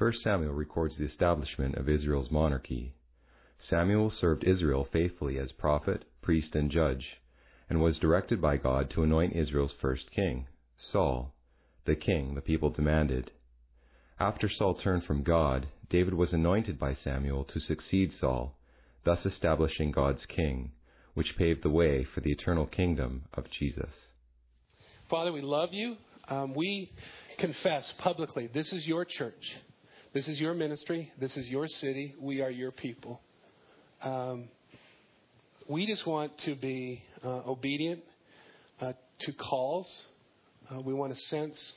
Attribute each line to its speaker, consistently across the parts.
Speaker 1: 1 Samuel records the establishment of Israel's monarchy. Samuel served Israel faithfully as prophet, priest, and judge, and was directed by God to anoint Israel's first king, Saul, the king the people demanded. After Saul turned from God, David was anointed by Samuel to succeed Saul, thus establishing God's king, which paved the way for the eternal kingdom of Jesus.
Speaker 2: Father, we love you. We confess publicly, this is your church. This is your ministry. This is your city. We are your people. We just want to be obedient to calls. We want to sense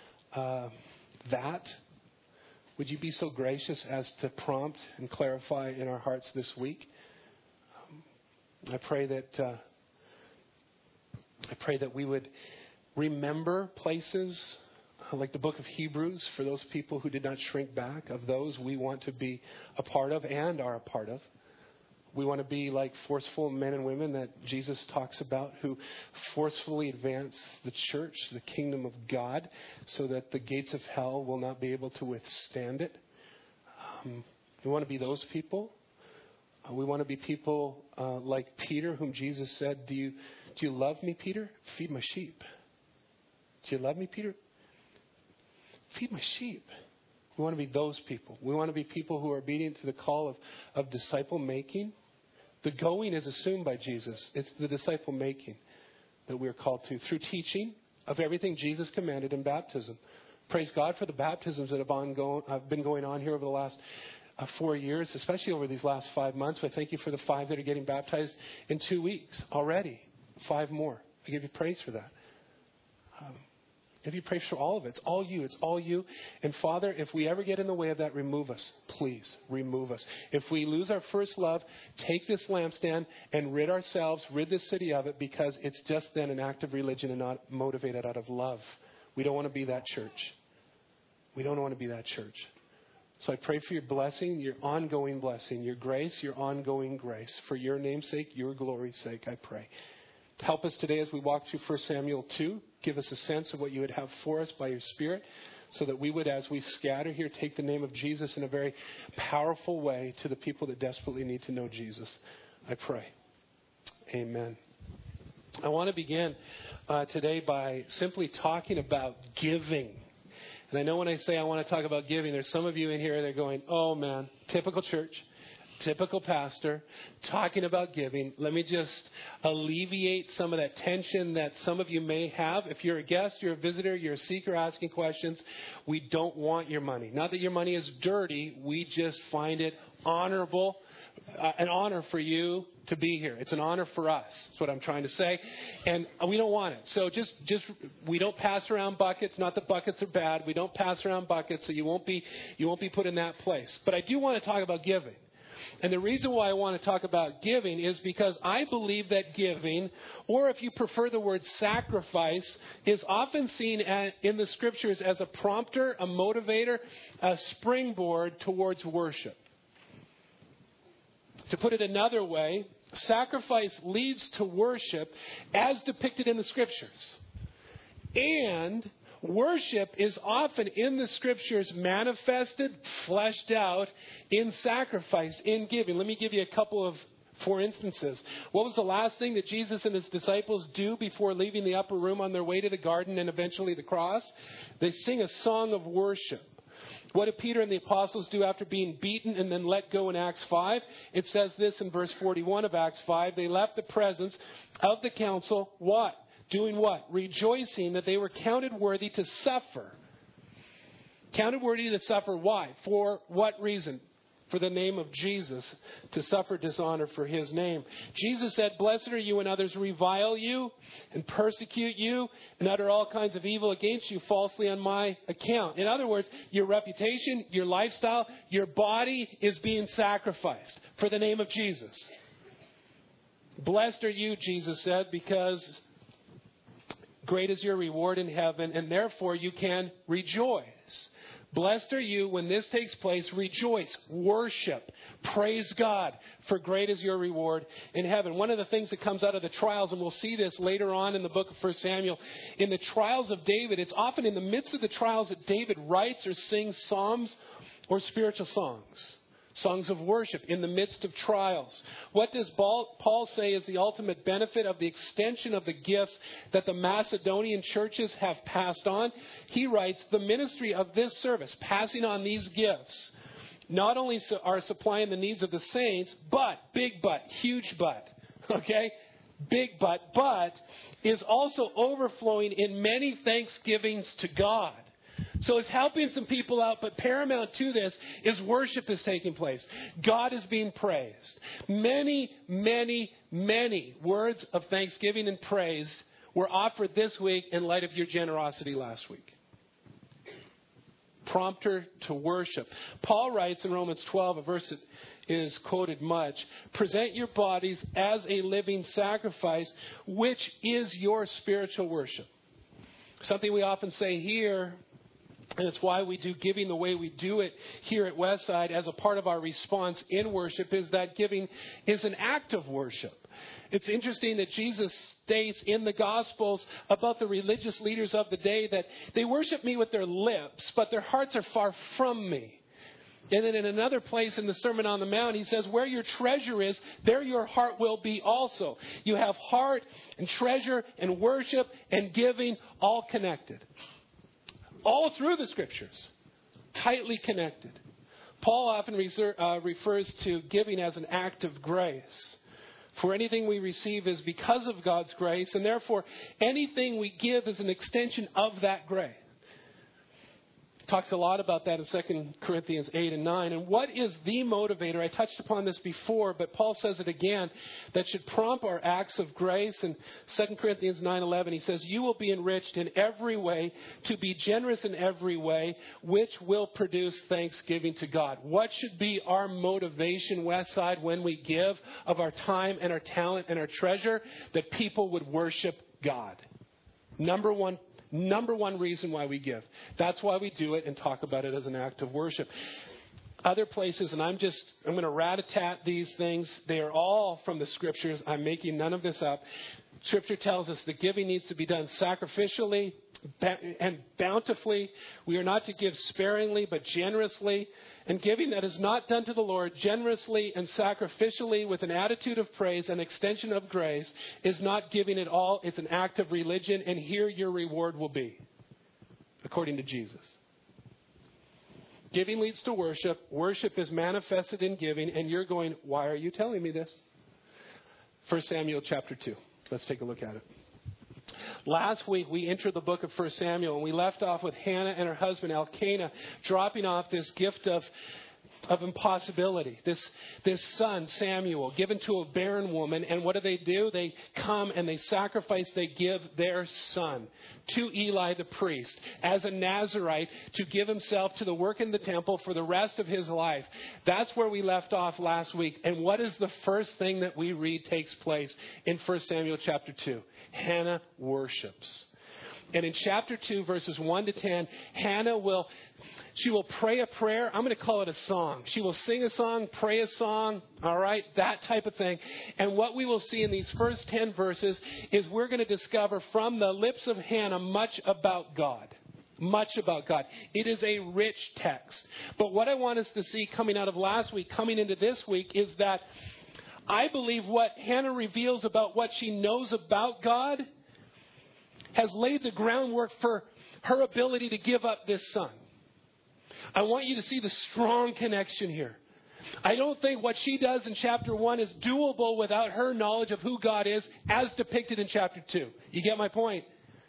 Speaker 2: that. Would you be so gracious as to prompt and clarify in our hearts this week? I pray that we would remember places like the book of Hebrews for those people who did not shrink back, of those we want to be a part of and are a part of. We want to be like forceful men and women that Jesus talks about, who forcefully advance the church, the kingdom of God, so that the gates of hell will not be able to withstand it. We want to be those people. We want to be people like Peter, whom Jesus said, do you love me, Peter? Feed my sheep. Do you love me, Peter? Feed my sheep. We want to be those people. We want to be people who are obedient to the call of disciple making. The going is assumed by Jesus. It's the disciple making that we are called to through teaching of everything Jesus commanded in baptism. Praise God for the baptisms that have been going on here over the last 4 years, especially over these last 5 months. I thank you for the 5 that are getting baptized in 2 weeks already. 5 more. I give you praise for that. If you pray for all of it, it's all you. It's all you. And Father, if we ever get in the way of that, remove us. Please remove us. If we lose our first love, take this lampstand and rid this city of it, because it's just then an act of religion and not motivated out of love. We don't want to be that church. We don't want to be that church. So I pray for your blessing, your ongoing blessing, your grace, your ongoing grace. For your name's sake, your glory's sake, I pray. Help us today as we walk through 1 Samuel 2. Give us a sense of what you would have for us by your Spirit, so that we would, as we scatter here, take the name of Jesus in a very powerful way to the people that desperately need to know Jesus. I pray. Amen. I want to begin today by simply talking about giving. And I know when I say I want to talk about giving, there's some of you in here that are going, oh man, typical church. Typical pastor talking about giving. Let me just alleviate some of that tension that some of you may have. If you're a guest, you're a visitor, you're a seeker asking questions, we don't want your money. Not that your money is dirty. We just find it honorable, an honor for you to be here. It's an honor for us. That's what I'm trying to say. And we don't want it. So just we don't pass around buckets. Not that buckets are bad. We don't pass around buckets, so you won't be put in that place. But I do want to talk about giving. And the reason why I want to talk about giving is because I believe that giving, or if you prefer the word sacrifice, is often seen in the Scriptures as a prompter, a motivator, a springboard towards worship. To put it another way, sacrifice leads to worship as depicted in the Scriptures. And worship is often in the Scriptures manifested, fleshed out in sacrifice, in giving. Let me give you a couple of, for instances. What was the last thing that Jesus and his disciples do before leaving the upper room on their way to the garden and eventually the cross? They sing a song of worship. What did Peter and the apostles do after being beaten and then let go in Acts 5? It says this in verse 41 of Acts 5. They left the presence of the council. What? Doing what? Rejoicing that they were counted worthy to suffer. Counted worthy to suffer. Why? For what reason? For the name of Jesus, to suffer dishonor for his name. Jesus said, blessed are you when others revile you and persecute you and utter all kinds of evil against you falsely on my account. In other words, your reputation, your lifestyle, your body is being sacrificed for the name of Jesus. Blessed are you, Jesus said, because great is your reward in heaven, and therefore you can rejoice. Blessed are you when this takes place. Rejoice, worship, praise God, for great is your reward in heaven. One of the things that comes out of the trials, and we'll see this later on in the book of 1 Samuel, in the trials of David, it's often in the midst of the trials that David writes or sings psalms or spiritual songs? Songs of worship in the midst of trials. What does Paul say is the ultimate benefit of the extension of the gifts that the Macedonian churches have passed on? He writes, the ministry of this service, passing on these gifts, not only are supplying the needs of the saints, but, big but, huge but, okay? Big but is also overflowing in many thanksgivings to God. So it's helping some people out, but paramount to this is worship is taking place. God is being praised. Many, many, many words of thanksgiving and praise were offered this week in light of your generosity last week. Prompter to worship. Paul writes in Romans 12, a verse that is quoted much, present your bodies as a living sacrifice, which is your spiritual worship. Something we often say here, and it's why we do giving the way we do it here at Westside as a part of our response in worship, is that giving is an act of worship. It's interesting that Jesus states in the Gospels about the religious leaders of the day that they worship me with their lips, but their hearts are far from me. And then in another place in the Sermon on the Mount, he says, where your treasure is, there your heart will be also. You have heart and treasure and worship and giving all connected. All through the Scriptures, tightly connected. Paul often refers to giving as an act of grace. For anything we receive is because of God's grace, and therefore anything we give is an extension of that grace. Talks a lot about that in 2 Corinthians 8 and 9. And what is the motivator? I touched upon this before, but Paul says it again, that should prompt our acts of grace. In 2 Corinthians 9:11, he says, you will be enriched in every way, to be generous in every way, which will produce thanksgiving to God. What should be our motivation, Westside, when we give of our time and our talent and our treasure? That people would worship God. Number one reason why we give. That's why we do it and talk about it as an act of worship. Other places, and I'm going to rat-a-tat these things. They are all from the Scriptures. I'm making none of this up. Scripture tells us that giving needs to be done sacrificially and bountifully. We are not to give sparingly, but generously. And giving that is not done to the Lord generously and sacrificially with an attitude of praise and extension of grace is not giving at all. It's an act of religion, and here your reward will be, according to Jesus. Giving leads to worship. Worship is manifested in giving, and you're going, why are you telling me this? 1 Samuel chapter 2. Let's take a look at it. Last week, we entered the book of 1 Samuel, and we left off with Hannah and her husband, Elkanah, dropping off this gift of impossibility. This son, Samuel, given to a barren woman. And what do? They come and they sacrifice, they give their son to Eli the priest as a Nazirite to give himself to the work in the temple for the rest of his life. That's where we left off last week. And what is the first thing that we read takes place in 1 Samuel chapter 2? Hannah worships. And in chapter 2, verses 1 to 10, Hannah will pray a prayer. I'm going to call it a song. She will sing a song, pray a song, all right, that type of thing. And what we will see in these first 10 verses is we're going to discover from the lips of Hannah much about God. Much about God. It is a rich text. But what I want us to see coming out of last week, coming into this week, is that I believe what Hannah reveals about what she knows about God has laid the groundwork for her ability to give up this son. I want you to see the strong connection here. I don't think what she does in chapter 1 is doable without her knowledge of who God is as depicted in chapter 2. You get my point?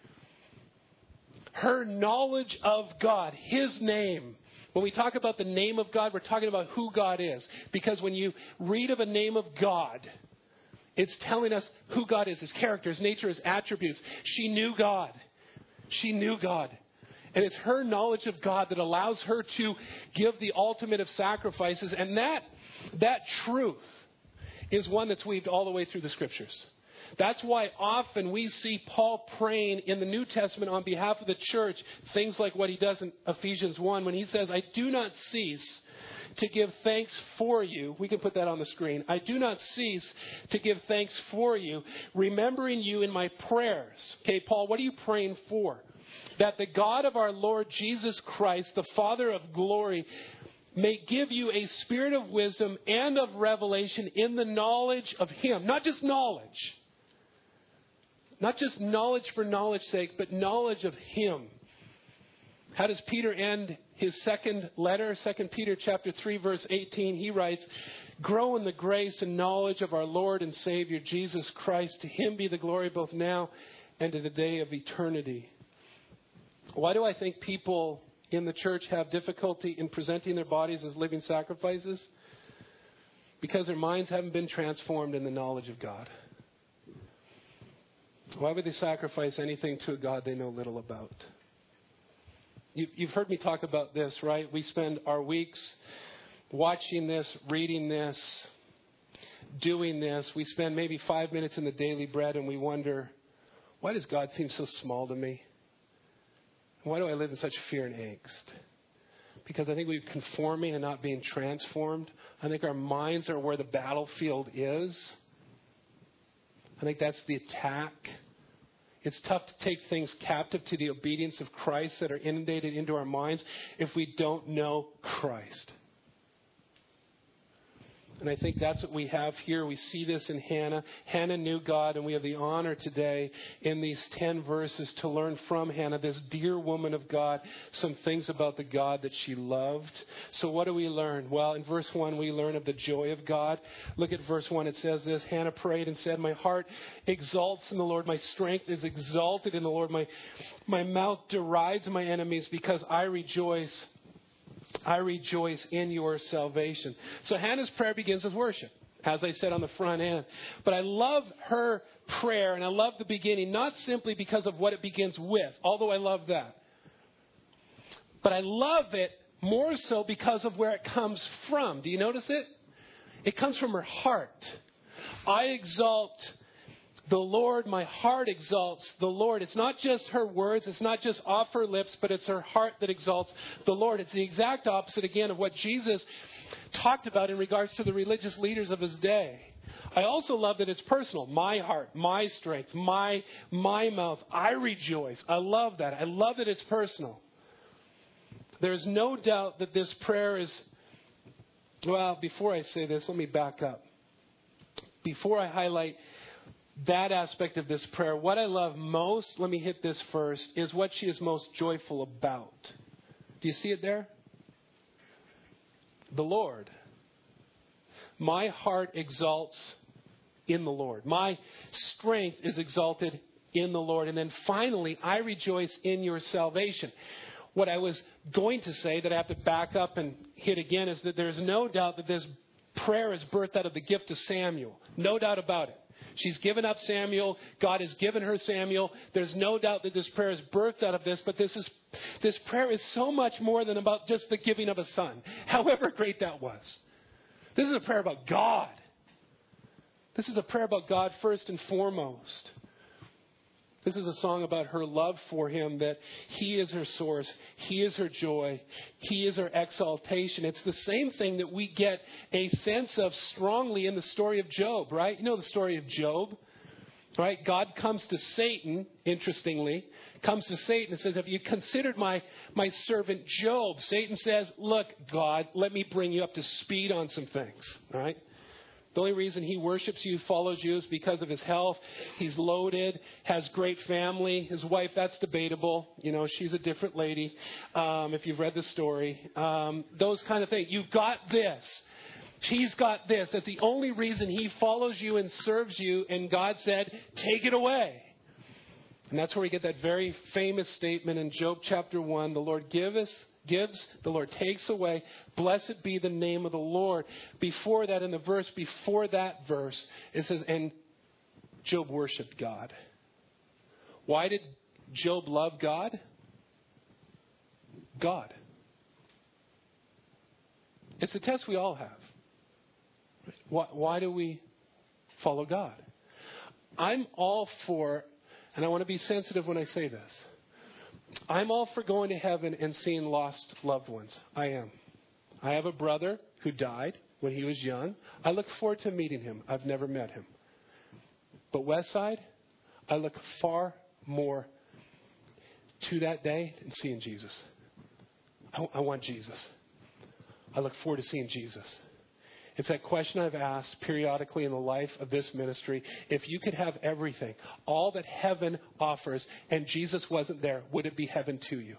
Speaker 2: Her knowledge of God, His name. When we talk about the name of God, we're talking about who God is. Because when you read of a name of God, it's telling us who God is, His character, His nature, His attributes. She knew God. She knew God. And it's her knowledge of God that allows her to give the ultimate of sacrifices. And that truth is one that's weaved all the way through the Scriptures. That's why often we see Paul praying in the New Testament on behalf of the church, things like what he does in Ephesians 1 when he says, I do not cease to give thanks for you. We can put that on the screen. I do not cease to give thanks for you, remembering you in my prayers. Okay, Paul, what are you praying for? That the God of our Lord Jesus Christ, the Father of glory, may give you a spirit of wisdom and of revelation in the knowledge of Him. Not just knowledge. Not just knowledge for knowledge's sake, but knowledge of Him. How does Peter end his second letter? 2 Peter chapter 3, verse 18. He writes, grow in the grace and knowledge of our Lord and Savior, Jesus Christ. To Him be the glory both now and to the day of eternity. Why do I think people in the church have difficulty in presenting their bodies as living sacrifices? Because their minds haven't been transformed in the knowledge of God. Why would they sacrifice anything to a God they know little about? You've heard me talk about this, right? We spend our weeks watching this, reading this, doing this. We spend maybe 5 minutes in the daily bread and we wonder, why does God seem so small to me? Why do I live in such fear and angst? Because I think we're conforming and not being transformed. I think our minds are where the battlefield is. I think that's the attack. It's tough to take things captive to the obedience of Christ that are inundated into our minds if we don't know Christ. And I think that's what we have here. We see this in Hannah. Hannah knew God, and we have the honor today in these 10 verses to learn from Hannah, this dear woman of God, some things about the God that she loved. So what do we learn? Well, in verse 1, we learn of the joy of God. Look at verse 1. It says this, Hannah prayed and said, my heart exalts in the Lord. My strength is exalted in the Lord. My mouth derides my enemies because I rejoice in your salvation. So Hannah's prayer begins with worship, as I said on the front end. But I love her prayer, and I love the beginning, not simply because of what it begins with, although I love that. But I love it more so because of where it comes from. Do you notice it? It comes from her heart. I exalt the Lord, my heart exalts the Lord. It's not just her words, it's not just off her lips, but it's her heart that exalts the Lord. It's the exact opposite, again, of what Jesus talked about in regards to the religious leaders of his day. I also love that it's personal. My heart, my strength, my mouth. I rejoice. I love that. I love that it's personal. There's no doubt that this prayer is, well, before I say this, let me back up. Before I highlight that aspect of this prayer, what I love most, let me hit this first, is what she is most joyful about. Do you see it there? The Lord. My heart exalts in the Lord. My strength is exalted in the Lord. And then finally, I rejoice in your salvation. What I was going to say that I have to back up and hit again is that there's no doubt that this prayer is birthed out of the gift of Samuel. No doubt about it. She's given up Samuel. God has given her Samuel. There's no doubt that this prayer is birthed out of this, but this prayer is so much more than about just the giving of a son, however great that was. This is a prayer about God. This is a prayer about God first and foremost. This is a song about her love for Him, that He is her source. He is her joy. He is her exaltation. It's the same thing that we get a sense of strongly in the story of Job, right? You know the story of Job, right? God comes to Satan, interestingly, comes to Satan and says, have you considered my servant Job? Satan says, look, God, let me bring you up to speed on some things, right? The only reason he worships you, follows you, is because of his health. He's loaded, has great family. His wife, that's debatable. You know, she's a different lady, if you've read the story. Those kind of things. You've got this. He's got this. That's the only reason he follows you and serves you. And God said, take it away. And that's where we get that very famous statement in Job chapter 1. The Lord gives, the Lord takes away. Blessed be the name of the Lord. Before that, in the verse before that verse, it says, and Job worshipped God. Why did Job love God? God. It's the test we all have. Why do we follow God? I'm all for, and I want to be sensitive when I say this, I'm all for going to heaven and seeing lost loved ones. I am. I have a brother who died when he was young. I look forward to meeting him. I've never met him. But Westside, I look far more to that day than seeing Jesus. I want Jesus. I look forward to seeing Jesus. It's that question I've asked periodically in the life of this ministry. If you could have everything, all that heaven offers, and Jesus wasn't there, would it be heaven to you?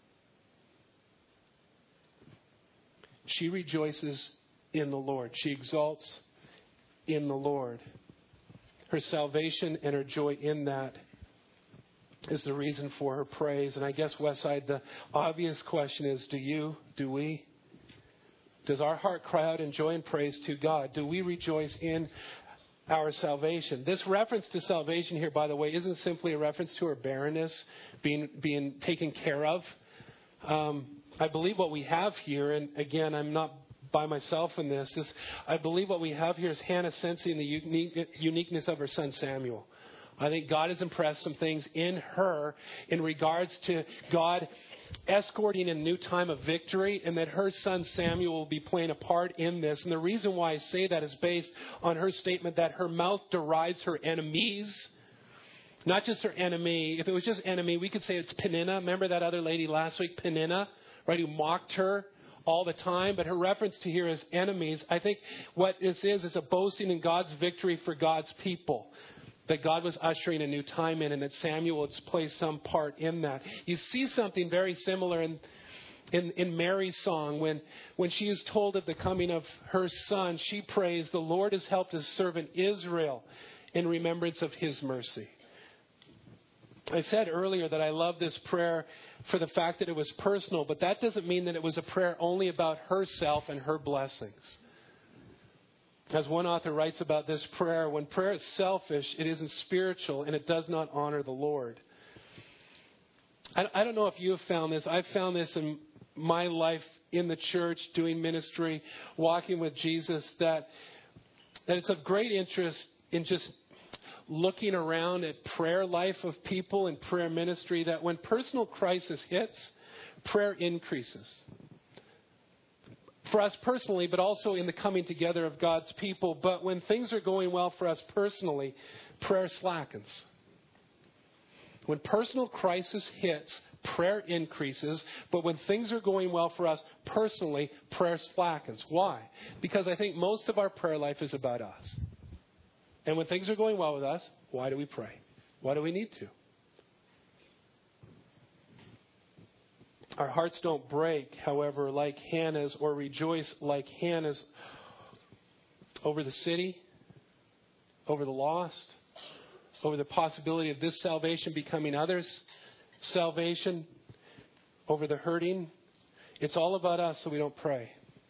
Speaker 2: She rejoices in the Lord. She exalts in the Lord. Her salvation and her joy in that is the reason for her praise. And I guess, Westside, the obvious question is, do we? Does our heart cry out in joy and praise to God? Do we rejoice in our salvation? This reference to salvation here, by the way, isn't simply a reference to her barrenness being taken care of. I believe what we have here, and again, I'm not by myself in this, is I believe what we have here is Hannah sensing the uniqueness of her son Samuel. I think God has impressed some things in her in regards to God escorting a new time of victory, and that her son Samuel will be playing a part in this. And the reason why I say that is based on her statement that her mouth derides her enemies. Not just her enemy. If it was just enemy, we could say it's Peninnah. Remember that other lady last week, Peninnah, right, who mocked her all the time? But her reference to here is enemies. I think what this is a boasting in God's victory for God's people. That God was ushering a new time in, and that Samuel would play some part in that. You see something very similar in Mary's song. When she is told of the coming of her son, she prays, "The Lord has helped his servant Israel in remembrance of his mercy." I said earlier that I love this prayer for the fact that it was personal, but that doesn't mean that it was a prayer only about herself and her blessings. As one author writes about this prayer, when prayer is selfish, it isn't spiritual and it does not honor the Lord. I don't know if you have found this. I've found this in my life in the church, doing ministry, walking with Jesus, that it's of great interest in just looking around at prayer life of people and prayer ministry, that when personal crisis hits, prayer increases. For us personally, but also in the coming together of God's people. But when things are going well for us personally, prayer slackens. When personal crisis hits, prayer increases. But when things are going well for us personally, prayer slackens. Why? Because I think most of our prayer life is about us. And when things are going well with us, why do we pray? Why do we need to? Our hearts don't break, however, like Hannah's, or rejoice like Hannah's over the city, over the lost, over the possibility of this salvation becoming others' salvation, over the hurting. It's all about us, so we don't pray.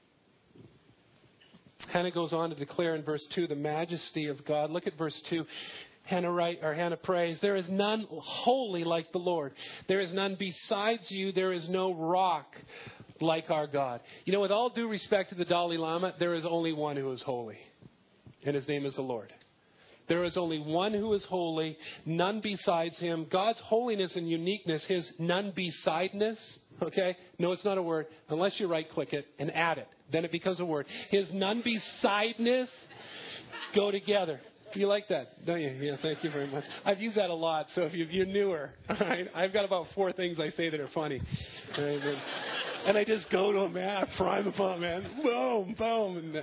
Speaker 2: Hannah goes on to declare in verse 2 the majesty of God. Look at verse 2. Hannah prays, "There is none holy like the Lord. There is none besides you. There is no rock like our God." You know, with all due respect to the Dalai Lama, there is only one who is holy, and his name is the Lord. There is only one who is holy, none besides him. God's holiness and uniqueness, his none-besideness, okay? No, it's not a word, unless you right-click it and add it. Then it becomes a word. His none-besideness go together. You like that, don't you? Yeah, thank you very much. I've used that a lot, so if you're newer, all right, I've got about 4 things I say that are funny. Right? And I just go to them, man, I prime them up, man. Boom, boom.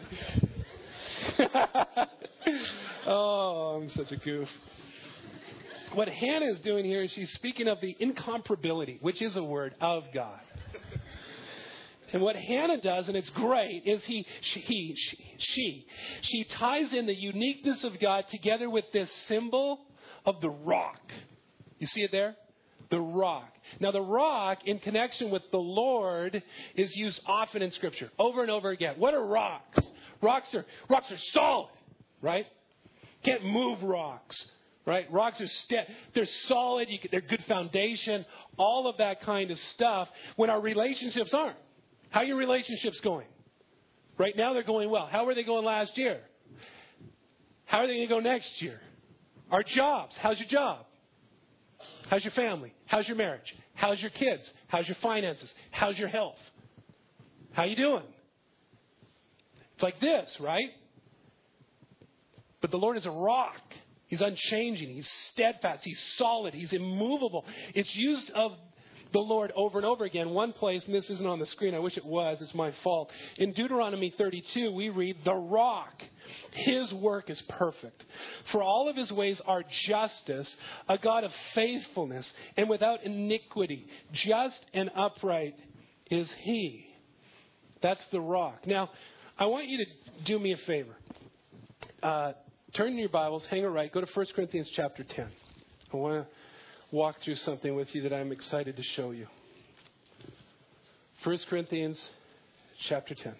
Speaker 2: Oh, I'm such a goof. What Hannah is doing here is she's speaking of the incomparability, which is a word, of God. And what Hannah does, and it's great, is she ties in the uniqueness of God together with this symbol of the rock. You see it there? The rock. Now, the rock, in connection with the Lord, is used often in Scripture, over and over again. What are rocks? Rocks are solid, right? Can't move rocks, right? Rocks are they're solid. They're good foundation. All of that kind of stuff. When our relationships aren't. How are your relationships going? Right now they're going well. How were they going last year? How are they going to go next year? Our jobs. How's your job? How's your family? How's your marriage? How's your kids? How's your finances? How's your health? How you doing? It's like this, right? But the Lord is a rock. He's unchanging. He's steadfast. He's solid. He's immovable. It's used of the Lord over and over again. One place, and this isn't on the screen, I wish it was, it's my fault. In Deuteronomy 32, we read, the rock, his work is perfect. For all of his ways are justice, a God of faithfulness, and without iniquity. Just and upright is he. That's the rock. Now, I want you to do me a favor. Turn in your Bibles, hang it right, go to 1 Corinthians chapter 10. I want to walk through something with you that I'm excited to show you. 1 Corinthians chapter 10.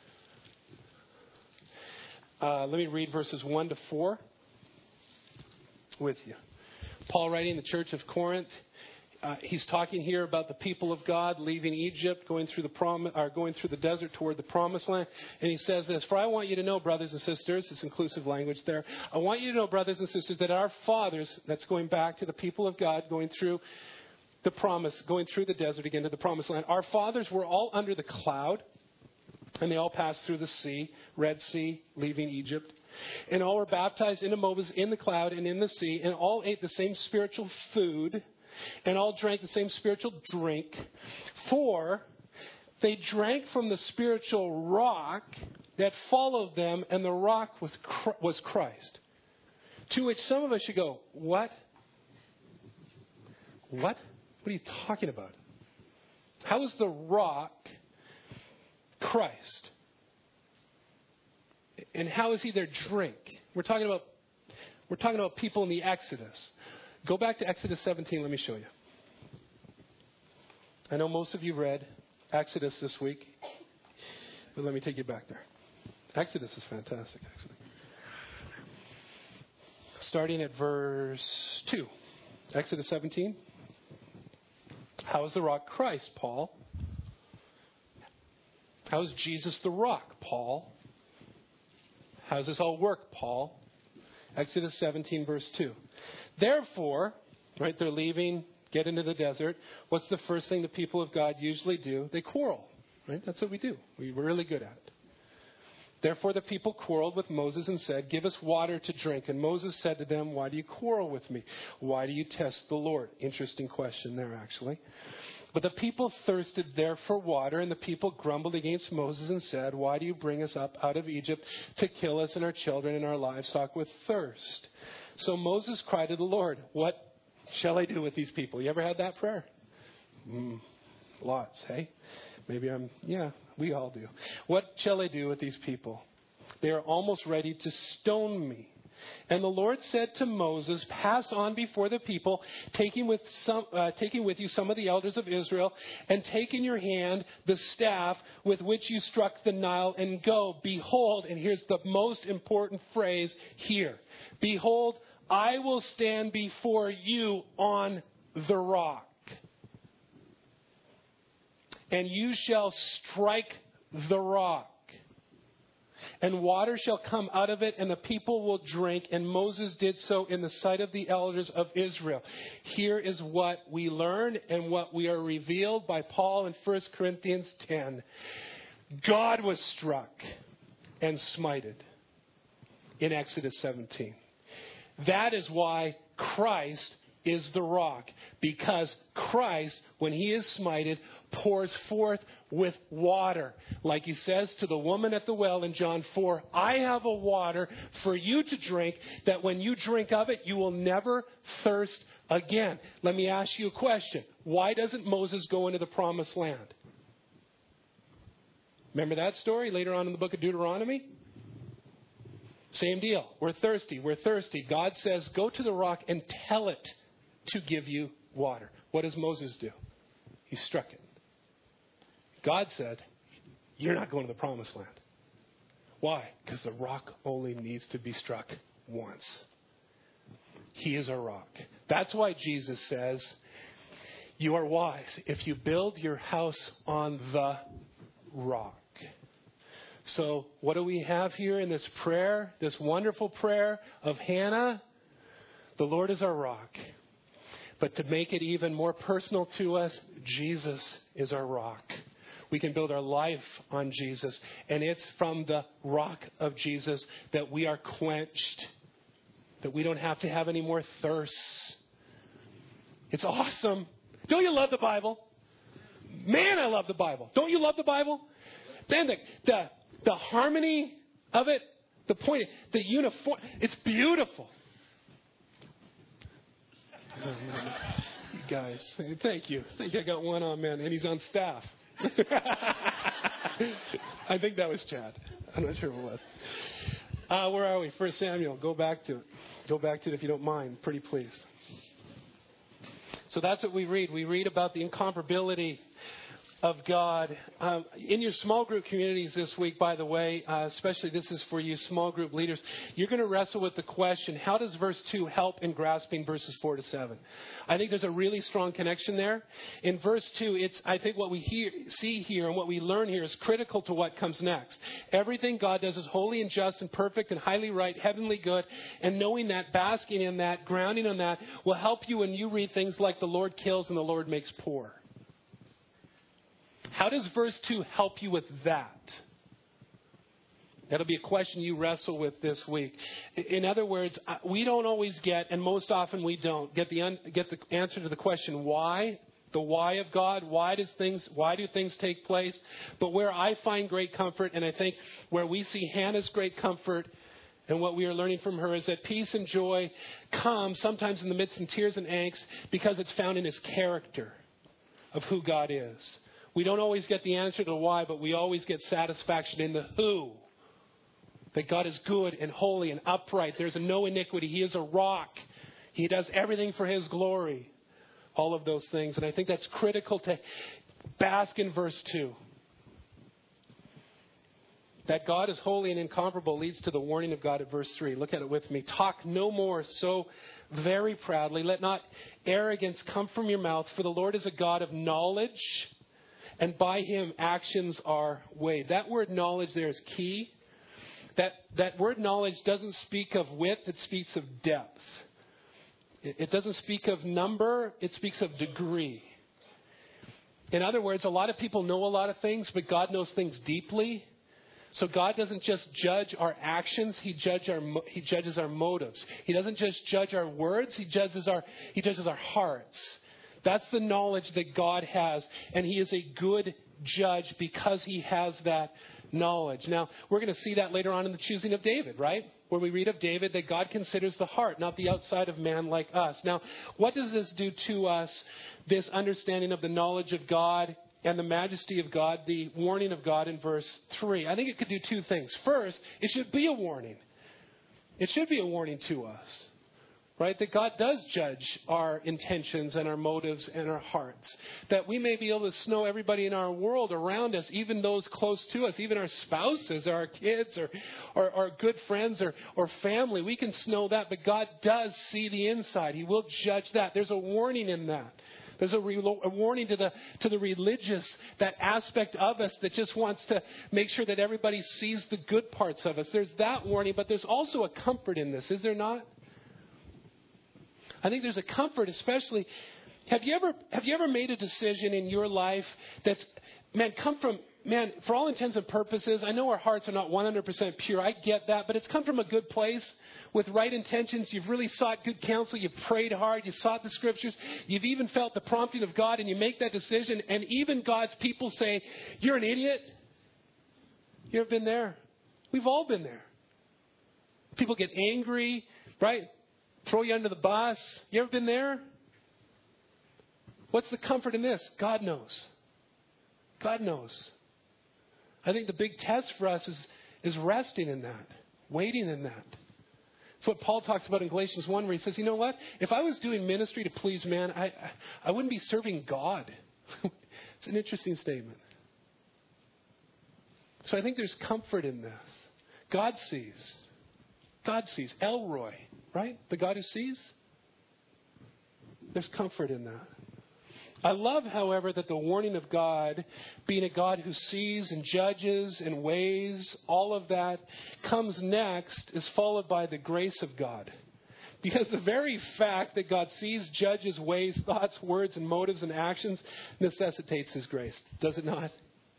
Speaker 2: Let me read verses 1 to 4 with you. Paul writing the church of Corinth. He's talking here about the people of God leaving Egypt, going through the desert toward the promised land. And he says this, for I want you to know, brothers and sisters, it's inclusive language there. I want you to know, brothers and sisters, that our fathers, that's going back to the people of God, going through the desert again to the promised land. Our fathers were all under the cloud, and they all passed through the sea, Red Sea, leaving Egypt. And all were baptized into Moses in the cloud and in the sea, and all ate the same spiritual food, and all drank the same spiritual drink, for they drank from the spiritual rock that followed them, and the rock was Christ. To which some of us should go, what? What? What are you talking about? How is the rock Christ? And how is he their drink? We're talking about people in the Exodus. Go back to Exodus 17. Let me show you. I know most of you read Exodus this week, but let me take you back there. Exodus is fantastic, actually. Starting at verse 2. Exodus 17. How is the rock Christ, Paul? How is Jesus the rock, Paul? How does this all work, Paul? Exodus 17, verse 2. Therefore, right, they're leaving, get into the desert. What's the first thing the people of God usually do? They quarrel, right? That's what we do. We're really good at it. Therefore, the people quarreled with Moses and said, give us water to drink. And Moses said to them, why do you quarrel with me? Why do you test the Lord? Interesting question there, actually. But the people thirsted there for water, and the people grumbled against Moses and said, why do you bring us up out of Egypt to kill us and our children and our livestock with thirst? So Moses cried to the Lord, what shall I do with these people? You ever had that prayer? Lots, hey? We all do. What shall I do with these people? They are almost ready to stone me. And the Lord said to Moses, pass on before the people, taking with you some of the elders of Israel, and take in your hand the staff with which you struck the Nile, and go, behold, and here's the most important phrase here. Behold, I will stand before you on the rock, and you shall strike the rock, and water shall come out of it, and the people will drink. And Moses did so in the sight of the elders of Israel. Here is what we learn and what we are revealed by Paul in 1 Corinthians 10. God was struck and smited in Exodus 17. That is why Christ is the rock. Because Christ, when he is smited, pours forth with water. Like he says to the woman at the well in John 4, I have a water for you to drink, that when you drink of it, you will never thirst again. Let me ask you a question. Why doesn't Moses go into the promised land? Remember that story later on in the book of Deuteronomy? Same deal. We're thirsty. We're thirsty. God says, go to the rock and tell it to give you water. What does Moses do? He struck it. God said, you're not going to the promised land. Why? Because the rock only needs to be struck once. He is a rock. That's why Jesus says, you are wise if you build your house on the rock. So what do we have here in this prayer, this wonderful prayer of Hannah? The Lord is our rock. But to make it even more personal to us, Jesus is our rock. We can build our life on Jesus. And it's from the rock of Jesus that we are quenched. That we don't have to have any more thirsts. It's awesome. Don't you love the Bible? Man, I love the Bible. Don't you love the Bible? Then the harmony of it, the point, the uniform, it's beautiful. Oh, you guys, thank you. I think I got one on, man, and he's on staff. I think that was Chad. I'm not sure what it was. Where are we? 1 Samuel. Go back to it. Go back to it if you don't mind. Pretty please. So that's what we read. We read about the incomparability of God. In your small group communities this week, by the way, especially this is for you small group leaders, you're going to wrestle with the question, how does verse 2 help in grasping verses 4 to 7? I think there's a really strong connection there. In verse 2, I think what we see here and what we learn here is critical to what comes next. Everything God does is holy and just and perfect and highly right, heavenly good, and knowing that, basking in that, grounding on that, will help you when you read things like the Lord kills and the Lord makes poor. How does verse 2 help you with that? That'll be a question you wrestle with this week. In other words, we don't always get, and most often we don't, get the answer to the question why, the why of God. Why do things take place? But where I find great comfort, and I think where we see Hannah's great comfort, and what we are learning from her is that peace and joy come sometimes in the midst of tears and angst because it's found in His character of who God is. We don't always get the answer to the why, but we always get satisfaction in the who. That God is good and holy and upright. There's no iniquity. He is a rock. He does everything for His glory. All of those things. And I think that's critical to bask in verse 2. That God is holy and incomparable leads to the warning of God at verse 3. Look at it with me. Talk no more so very proudly. Let not arrogance come from your mouth, for the Lord is a God of knowledge, and by Him actions are weighed. That word knowledge there is key. That word knowledge doesn't speak of width, it speaks of depth. It doesn't speak of number, it speaks of degree. In other words, a lot of people know a lot of things, but God knows things deeply. So God doesn't just judge our actions, He judges our motives. He doesn't just judge our words, He judges our hearts. That's the knowledge that God has, and He is a good judge because He has that knowledge. Now, we're going to see that later on in the choosing of David, right? Where we read of David that God considers the heart, not the outside of man like us. Now, what does this do to us, this understanding of the knowledge of God and the majesty of God, the warning of God in verse 3? I think it could do two things. First, it should be a warning. It should be a warning to us. Right? That God does judge our intentions and our motives and our hearts. That we may be able to know everybody in our world around us, even those close to us, even our spouses, or our kids, or our good friends, or family. We can know that, but God does see the inside. He will judge that. There's a warning in that. There's a warning to the religious, that aspect of us that just wants to make sure that everybody sees the good parts of us. There's that warning, but there's also a comfort in this, is there not? I think there's a comfort, especially. Have you ever made a decision in your life that's, for all intents and purposes, I know our hearts are not 100% pure. I get that, but it's come from a good place with right intentions. You've really sought good counsel. You've prayed hard. You sought the scriptures. You've even felt the prompting of God, and you make that decision. And even God's people say, "You're an idiot." You ever been there? We've all been there. People get angry, right? Throw you under the bus. You ever been there? What's the comfort in this? God knows. God knows. I think the big test for us is resting in that, waiting in that. It's what Paul talks about in Galatians 1, where he says, you know what? If I was doing ministry to please man, I wouldn't be serving God. It's an interesting statement. So I think there's comfort in this. God sees. God sees. Elroy. Right? The God who sees? There's comfort in that. I love, however, that the warning of God, being a God who sees and judges and weighs, all of that comes next, is followed by the grace of God. Because the very fact that God sees, judges, weighs thoughts, words, and motives and actions necessitates His grace. Does it not?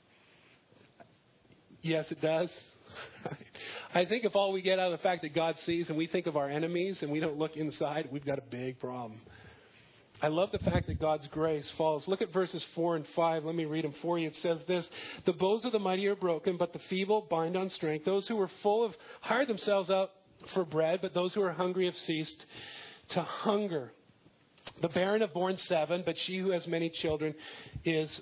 Speaker 2: Yes, it does. I think if all we get out of the fact that God sees and we think of our enemies and we don't look inside, we've got a big problem. I love the fact that God's grace falls. Look at verses 4 and 5. Let me read them for you. It says this: the bows of the mighty are broken, but the feeble bind on strength. Those who were full have hired themselves out for bread, but those who are hungry have ceased to hunger. The barren have borne 7, but she who has many children is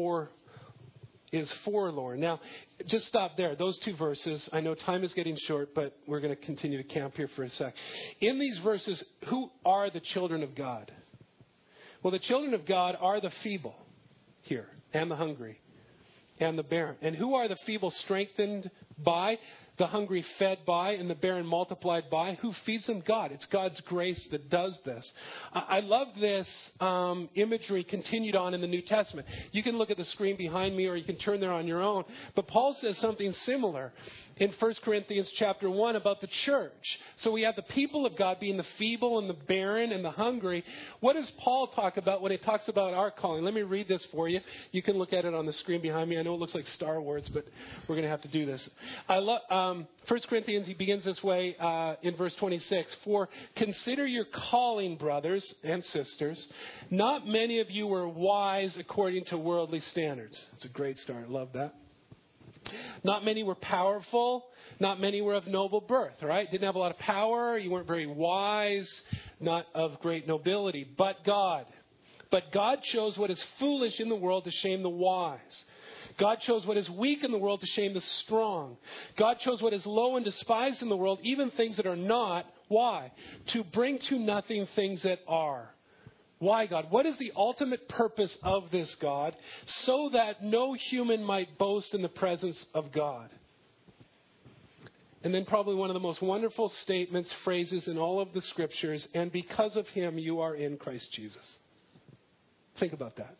Speaker 2: forlorn. Now, just stop there. Those 2 verses. I know time is getting short, but we're going to continue to camp here for a sec. In these verses, who are the children of God? Well, the children of God are the feeble here, and the hungry, and the barren. And who are the feeble strengthened by? The hungry fed by, and the barren multiplied by. Who feeds them? God. It's God's grace that does this. I love this imagery continued on in the New Testament. You can look at the screen behind me, or you can turn there on your own. But Paul says something similar in 1 Corinthians chapter 1 about the church. So we have the people of God being the feeble and the barren and the hungry. What does Paul talk about when he talks about our calling? Let me read this for you. You can look at it on the screen behind me. I know it looks like Star Wars, but we're going to have to do this. I love 1 Corinthians, he begins this way in verse 26. For consider your calling, brothers and sisters. Not many of you were wise according to worldly standards. That's a great start. I love that. Not many were powerful. Not many were of noble birth, right? Didn't have a lot of power. You weren't very wise. Not of great nobility. But God chose what is foolish in the world to shame the wise. God chose what is weak in the world to shame the strong. God chose what is low and despised in the world, even things that are not. Why? To bring to nothing things that are. Why, God? What is the ultimate purpose of this, God? So that no human might boast in the presence of God. And then probably one of the most wonderful statements, phrases in all of the scriptures, and because of him you are in Christ Jesus. Think about that.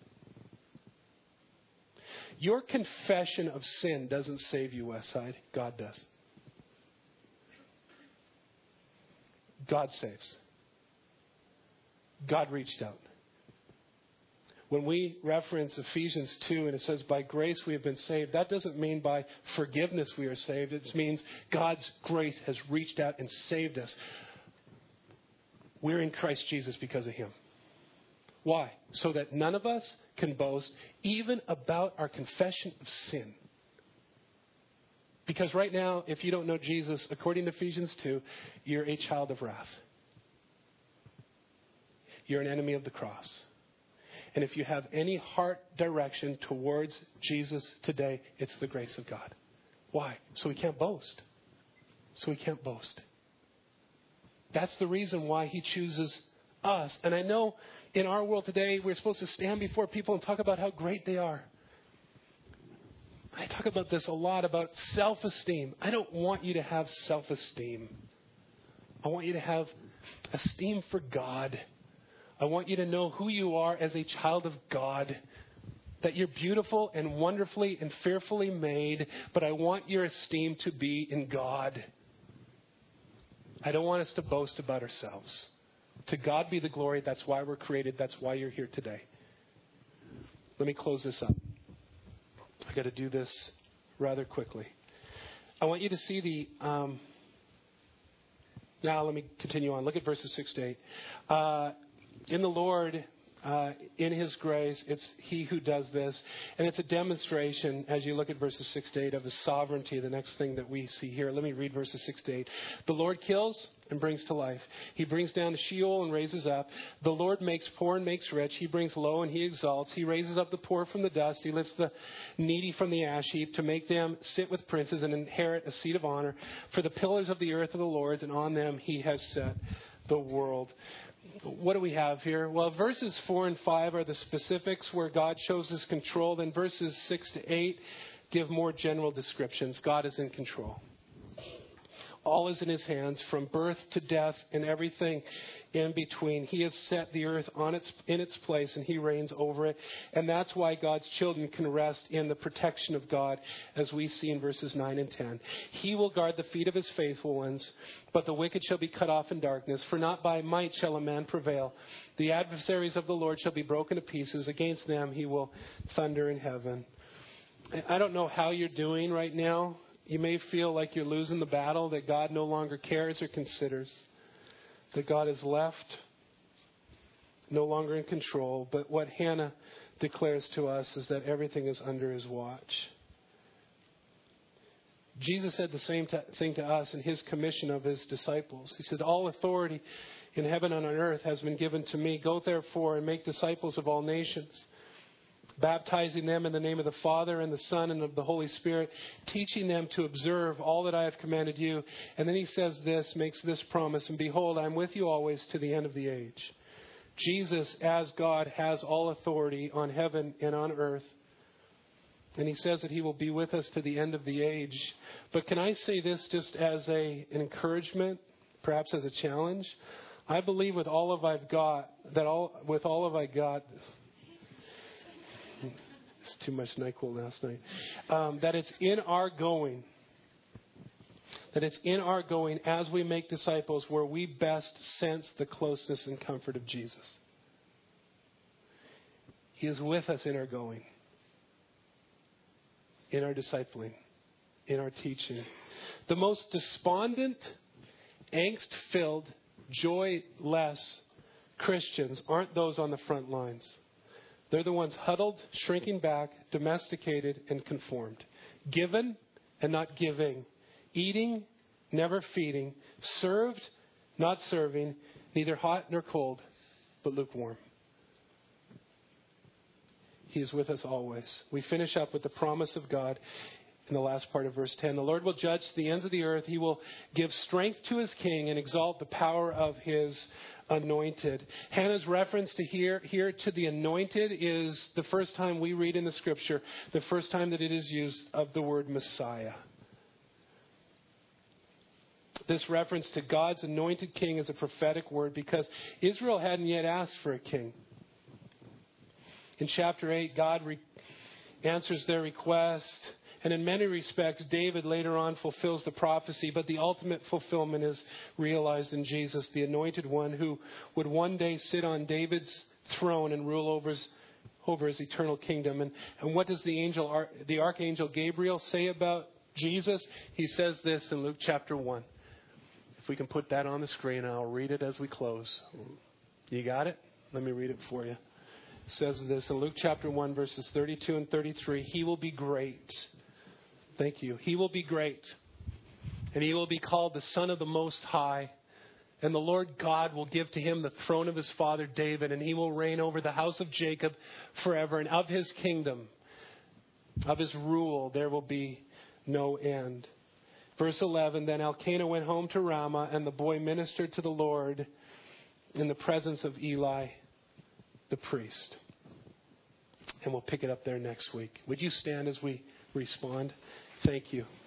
Speaker 2: Your confession of sin doesn't save you, Westside. God does. God saves. God reached out. When we reference Ephesians 2 and it says, by grace we have been saved, that doesn't mean by forgiveness we are saved. It means God's grace has reached out and saved us. We're in Christ Jesus because of him. Why? So that none of us can boast even about our confession of sin. Because right now, if you don't know Jesus, according to Ephesians 2, you're a child of wrath. You're an enemy of the cross. And if you have any heart direction towards Jesus today, it's the grace of God. Why? So we can't boast. So we can't boast. That's the reason why he chooses us. And I know in our world today, we're supposed to stand before people and talk about how great they are. I talk about this a lot, about self-esteem. I don't want you to have self-esteem. I want you to have esteem for God. I want you to know who you are as a child of God. That you're beautiful and wonderfully and fearfully made. But I want your esteem to be in God. I don't want us to boast about ourselves. To God be the glory. That's why we're created. That's why you're here today. Let me close this up. I got to do this rather quickly. I want you to see the... now let me continue on. Look at verses 6 to 8. In the Lord, in his grace, it's he who does this. And it's a demonstration, as you look at verses 6 to 8, of his sovereignty, the next thing that we see here. Let me read verses 6 to 8. The Lord kills and brings to life. He brings down to Sheol and raises up. The Lord makes poor and makes rich. He brings low and he exalts. He raises up the poor from the dust. He lifts the needy from the ash heap to make them sit with princes and inherit a seat of honor. For the pillars of the earth are the Lord's, and on them he has set the world. What do we have here? Well, verses 4 and 5 are the specifics where God shows his control. Then verses 6 to 8 give more general descriptions. God is in control. All is in his hands, from birth to death and everything in between. He has set the earth in its place, and he reigns over it. And that's why God's children can rest in the protection of God, as we see in verses 9 and 10. He will guard the feet of his faithful ones, but the wicked shall be cut off in darkness. For not by might shall a man prevail. The adversaries of the Lord shall be broken to pieces. Against them he will thunder in heaven. I don't know how you're doing right now. You may feel like you're losing the battle, that God no longer cares or considers, that God has left. no longer in control. But what Hannah declares to us is that everything is under his watch. Jesus said the same thing to us in his commission of his disciples. He said, all authority in heaven and on earth has been given to me. Go therefore and make disciples of all nations, baptizing them in the name of the Father and the Son and of the Holy Spirit, teaching them to observe all that I have commanded you. And then he says this, makes this promise, and behold, I am with you always to the end of the age. Jesus, as God, has all authority on heaven and on earth. And he says that he will be with us to the end of the age. But can I say this just as an encouragement, perhaps as a challenge? I believe with all of I've got, it's too much NyQuil last night, that it's in our going, as we make disciples where we best sense the closeness and comfort of Jesus. He is with us in our going, in our discipling, in our teaching. The most despondent, angst-filled, joyless Christians aren't those on the front lines. They're the ones huddled, shrinking back, domesticated, and conformed. Given and not giving. Eating, never feeding. Served, not serving. Neither hot nor cold, but lukewarm. He is with us always. We finish up with the promise of God in the last part of verse 10. The Lord will judge the ends of the earth. He will give strength to his king and exalt the power of his anointed. Hannah's reference to here to the anointed is the first time we read in the scripture, the first time that it is used of the word Messiah. This reference to God's anointed king is a prophetic word because Israel hadn't yet asked for a king. In chapter 8, God answers their request. And in many respects, David later on fulfills the prophecy. But the ultimate fulfillment is realized in Jesus, the anointed one who would one day sit on David's throne and rule over his eternal kingdom. And what does the archangel Gabriel say about Jesus? He says this in Luke chapter 1. If we can put that on the screen, I'll read it as we close. You got it? Let me read it for you. It says this in Luke chapter 1, verses 32 and 33. He will be great. Thank you. He will be great. And he will be called the Son of the Most High. And the Lord God will give to him the throne of his father David. And he will reign over the house of Jacob forever. And of his kingdom, of his rule, there will be no end. Verse 11, then Elkanah went home to Ramah, and the boy ministered to the Lord in the presence of Eli, the priest. And we'll pick it up there next week. Would you stand as we respond? Thank you.